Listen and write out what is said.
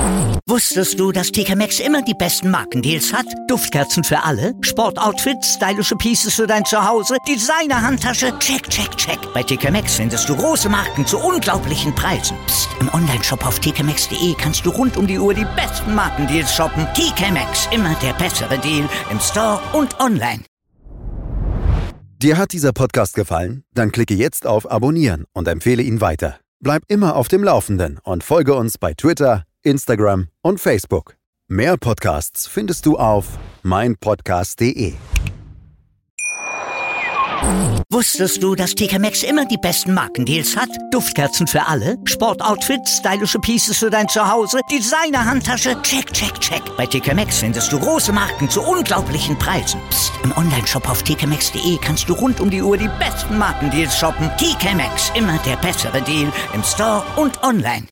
Wusstest du, dass TK Maxx immer die besten Markendeals hat? Duftkerzen für alle, Sportoutfits, stylische Pieces für dein Zuhause, Designer-Handtasche, check, check, check. Bei TK Maxx findest du große Marken zu unglaublichen Preisen. Psst. Im Onlineshop auf tkmaxx.de kannst du rund um die Uhr die besten Markendeals shoppen. TK Maxx, immer der bessere Deal im Store und online. Dir hat dieser Podcast gefallen? Dann klicke jetzt auf Abonnieren und empfehle ihn weiter. Bleib immer auf dem Laufenden und folge uns bei Twitter, Instagram und Facebook. Mehr Podcasts findest du auf meinpodcast.de. Wusstest du, dass TK Maxx immer die besten Markendeals hat? Duftkerzen für alle, Sportoutfits, stylische Pieces für dein Zuhause, Designer-Handtasche, check, check, check. Bei TK Maxx findest du große Marken zu unglaublichen Preisen. Psst. Im Onlineshop auf tkmaxx.de kannst du rund um die Uhr die besten Markendeals shoppen. TK Maxx, immer der bessere Deal im Store und online.